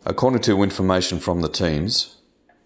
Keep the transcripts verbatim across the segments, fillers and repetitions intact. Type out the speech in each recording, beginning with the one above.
According to information from the teams,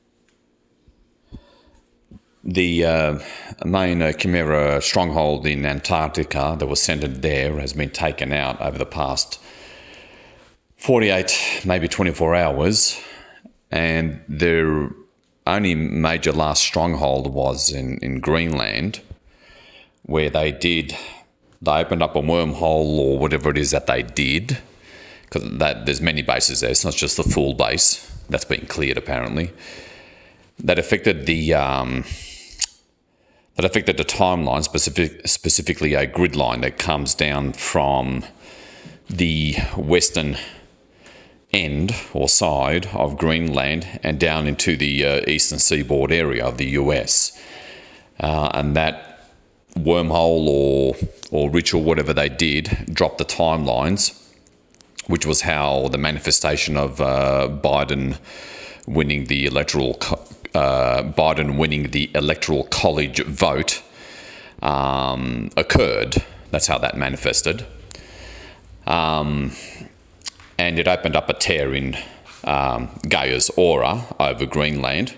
the uh, main uh, Chimera stronghold in Antarctica that was centred there has been taken out over the past forty-eight, maybe twenty-four hours, and their only major last stronghold was in, in Greenland, where they did, they opened up a wormhole or whatever it is that they did, because that there's many bases there. It's not just the full base that's been cleared apparently. That affected the um, that affected the timeline, specific, specifically a grid line that comes down from the western end or side of Greenland and down into the uh, eastern seaboard area of the U S. Uh, and that wormhole or or ritual, whatever they did, dropped the timelines, which was how the manifestation of uh, Biden winning the electoral co- uh, Biden winning the electoral college vote um, occurred. That's how that manifested, um, and it opened up a tear in um, Gaia's aura over Greenland,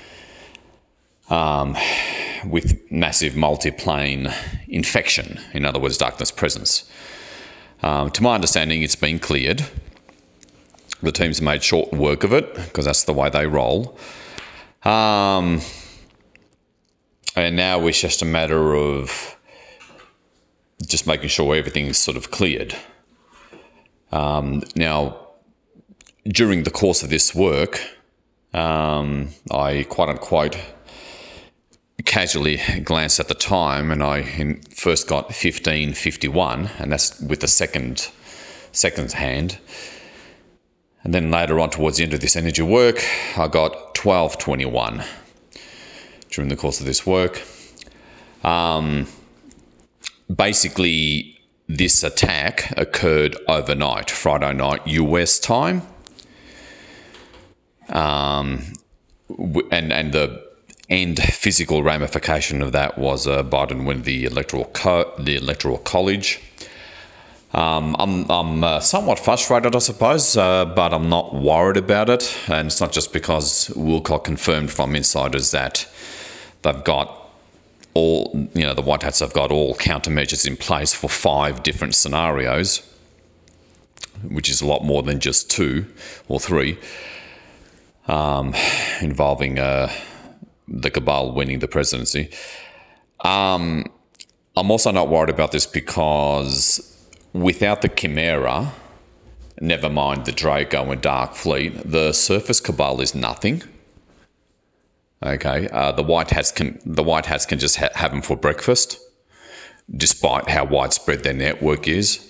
um, with massive multiplane infection. In other words, darkness presence. Um, to my understanding, it's been cleared. The team's made short work of it because that's the way they roll. Um, and now it's just a matter of just making sure everything's sort of cleared. Um, now, during the course of this work, um, I quote unquote casually glanced at the time, and I first got fifteen fifty-one, and that's with the second second hand. And then later on, towards the end of this energy work, I got twelve twenty-one during the course of this work. Um, basically, this attack occurred overnight, Friday night U S time, um, and and the end physical ramification of that was uh, Biden win the electoral co- the electoral college. Um, I'm I'm uh, somewhat frustrated, I suppose, uh, but I'm not worried about it. And it's not just because Wilcock confirmed from insiders that they've got all, you know, the White Hats have got all countermeasures in place for five different scenarios, which is a lot more than just two or three, um, involving uh, the cabal winning the presidency. Um, I'm also not worried about this because without the Chimera, never mind the Draco and Dark Fleet, the surface cabal is nothing. Okay, uh, the White Hats can the White Hats can just ha- have them for breakfast, despite how widespread their network is,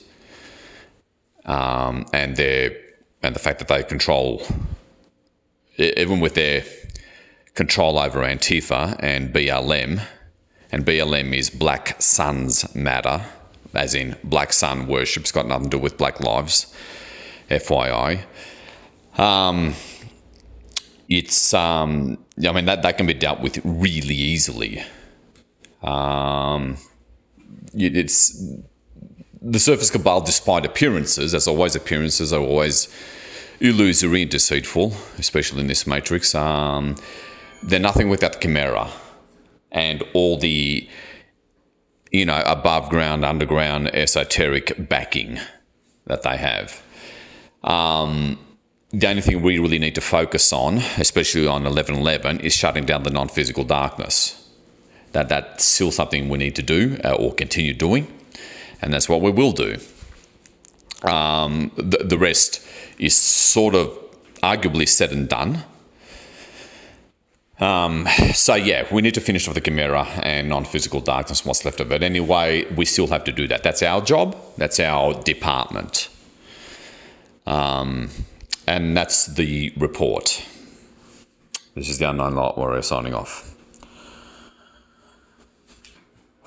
um, and their and the fact that they control, even with their control over Antifa and B L M, and B L M is Black Suns Matter, as in Black Sun worship's got nothing to do with Black Lives, F Y I. Um, it's, um, I mean, that, that can be dealt with really easily. Um, it's the surface cabal, despite appearances, as always, appearances are always illusory and deceitful, especially in this matrix. Um, they're nothing without the Chimera and all the, you know, above ground, underground, esoteric backing that they have. Um, the only thing we really need to focus on, especially on eleven eleven, is shutting down the non-physical darkness. That that's still something we need to do uh, or continue doing, and that's what we will do. Um, the, the rest is sort of arguably said and done. Um, so yeah, we need to finish off the Chimera and non-physical darkness, what's left of it. Anyway, we still have to do that. That's our job. That's our department. Um, and that's the report. This is the Unknown Light Warrior signing off.